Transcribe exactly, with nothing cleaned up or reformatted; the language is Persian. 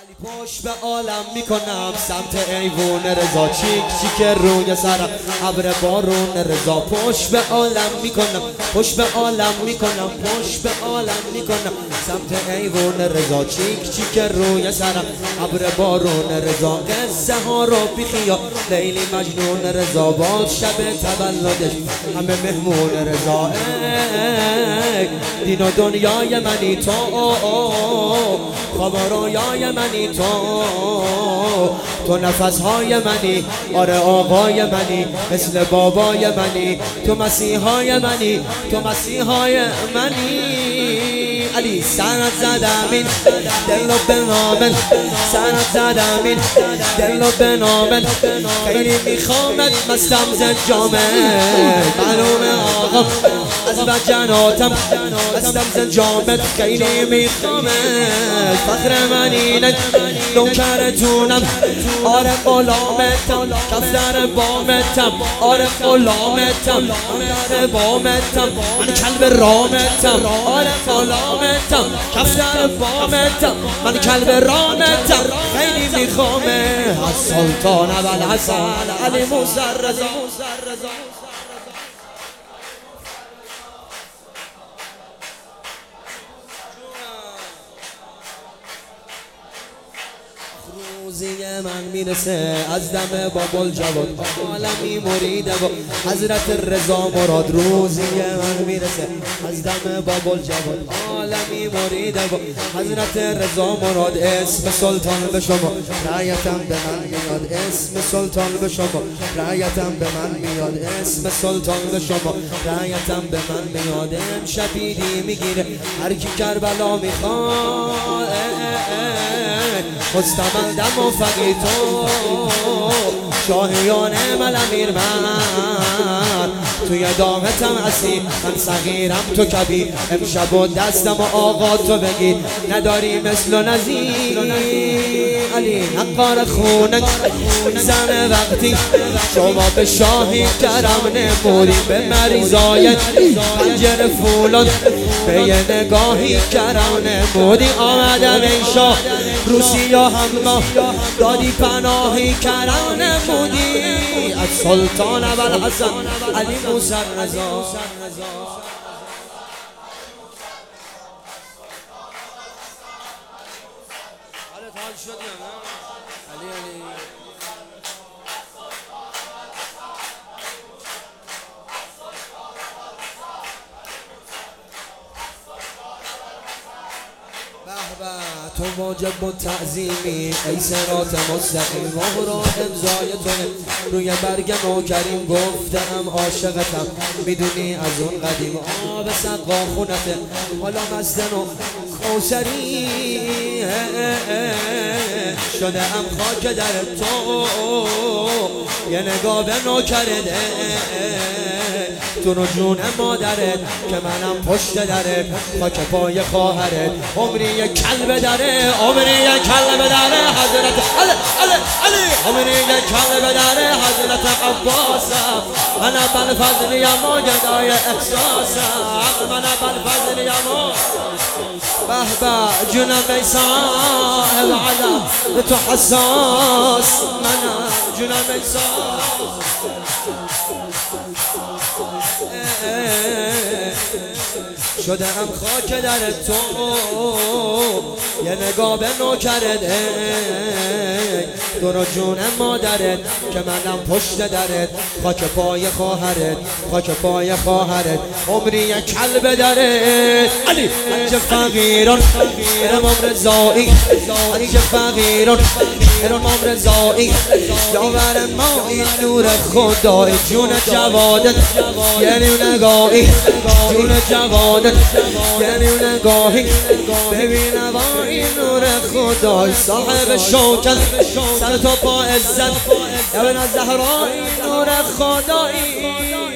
پشت به عالم میکنم سمت ایوون رضا، چیک چیک روی سرم ابر بارون رضا. پشت به عالم میکنم، پشت به عالم میکنم، پشت به عالم میکنم سمت ایوون رضا، چیک چیک روی سرم ابر بارون رضا. قصه ها رو بیخیا لیلی مجنون رضا، باز شب تولدش همه مهمون رضا. ای دین و دنیای منی تو، خواب و رویای منی تو، تو نفسهای منی، آره آقای منی، مثل بابای منی، تو مسیحای منی، تو مسیحای منی. علی سرت زدم این دل و بنامن، سرت زدم این دل و بنامن، خیلی میخوامت مستم زد جامن، معلوم آقا از وجناتم مستم زد جامن، خیلی میخوامت فخر منینه نوکرتونم، آره غلامتم کفتر بامتم، آره غلامتم کفتر بامتم، من کلب رامتم، آره غلامتم کفتر بامتم، من کلب رامتم، خیلی میخوامه از سلطان ابوالحسن علی موسی رضا. روزی من میرسه از دم بابل جواد، عالمی مریده و حضرت رضا مراد. روزی من میرسه از دم بابل جواد، عالمی مریده و حضرت رضا مراد. اسم سلطان به شما رعیتم به من میاد، اسم سلطان به شما رعیتم به من میاد، اسم سلطان به شما رعیتم به من میاد. امشبیدی میگیره هر کی کربلا میخواد، مستمل دم و فقی تو شاهیان من امیر من، توی دامتم اسیر من صغیرم تو کبیر، امشب و دستم و آقا تو بگیر نداری مثل و نظیر. علی نقار خونک زن وقتی شما به شاهی کرم نمودی، به مریضای پنجر فولاد به یه نگاهی کرم نمودی. آمدم ای شاه روسی و همه دادی پناهی کرم نمودی، از سلطان ابوالحسن علی موسی رضا. علی علی تو واجب و تعظیمی ای صراط مستقیم، راه را امضای تو روی برگ نوکریم، گفتم عاشقتم میدونی از اون قدیم، آب سقا خونته حالا مزدن و کوثری شده ام خاک در تو، یه نگاه به نوکرت تو رو جون مادرت که منم پشت درت، خاک پای خواهرت، عمری یک کلب داره، عمری یک کلب داره حضرت علی علی علی، عمری یک کلب داره حضرت عباسم، منم بالفضلیم و گدای احساسم، منم بالفضلیم و به به جونم ای صاحب علم به تو حساس، منم جونم ای صاحب شده ام خاک در تو، یه نگاه به نوکرت تو رو جون مادرت که منم پشت درت، خاک پای خواهرت، خاک پای خواهرت، عمری یک کلب درت. علی انج فقیران امام رضایی، انج فقیران امام رضایی، یاور ما این نور خدای، جون جوادت یعنی نگاهی، جون جوادت یعنی نگاهی، ببین با این نور خدای، صاحب شوکت سر تو با عزت، ابن زهرا این نور خدایی.